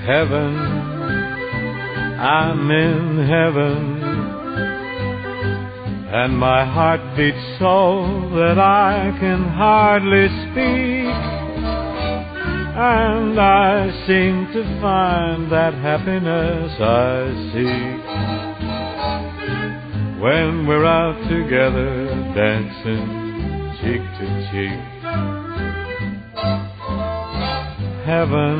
heaven, I'm in heaven, and my heart beats so that I can hardly speak, and I seem to find that happiness I seek when we're out together dancing cheek to cheek. Heaven,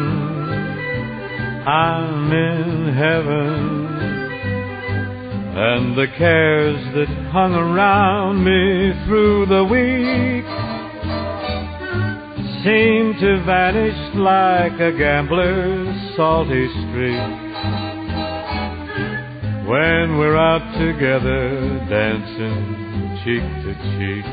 I'm in heaven, and the cares that hung around me through the week seem to vanish like a gambler's salty streak when we're out together dancing cheek to cheek.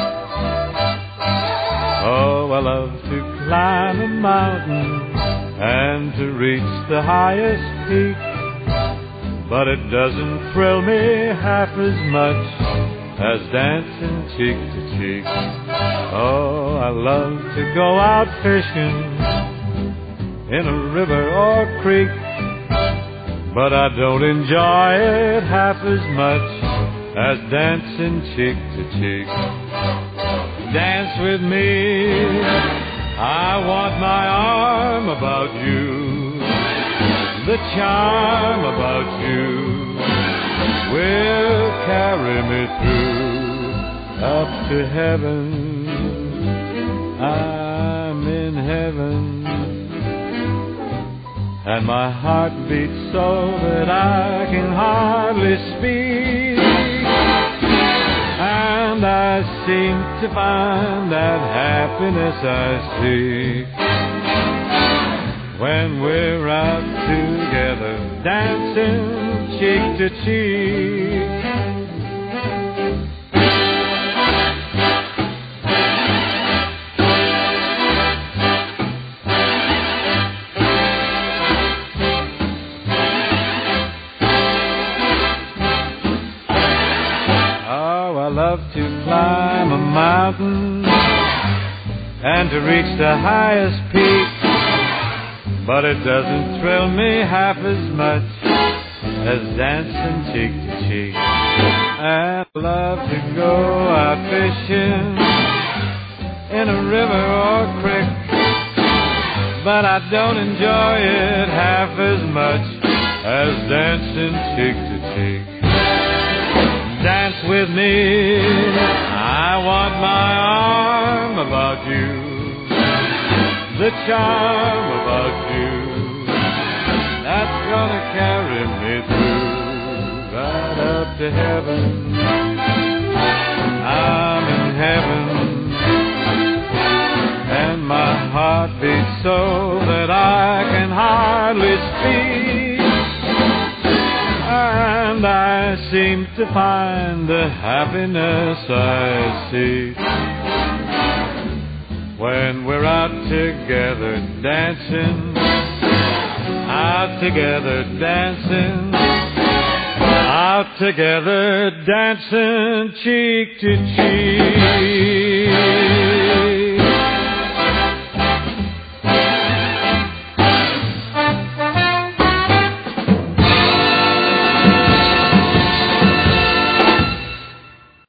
Oh, I love to climb a mountain and to reach the highest peak, but it doesn't thrill me half as much as dancing cheek to cheek. Oh, I love to go out fishing in a river or creek, but I don't enjoy it half as much as dancing cheek to cheek. Dance with me, I want my arm about you, the charm about you will carry me through up to heaven. I'm in heaven, and my heart beats so that I can hardly speak, and I seem to find that happiness I seek when we're out together dancing cheek to cheek. Oh, I love to climb a mountain and to reach the highest peak, but it doesn't thrill me half as much as dancing cheek to cheek. And I love to go out fishing in a river or creek, but I don't enjoy it half as much as dancing cheek to cheek. Dance with me, I want my arm about you, the charm about you that's gonna carry me through right up to heaven. I'm in heaven, and my heart beats so that I can hardly speak, and I seem to find the happiness I seek when we're out together dancing, out together dancing, out together dancing cheek to cheek.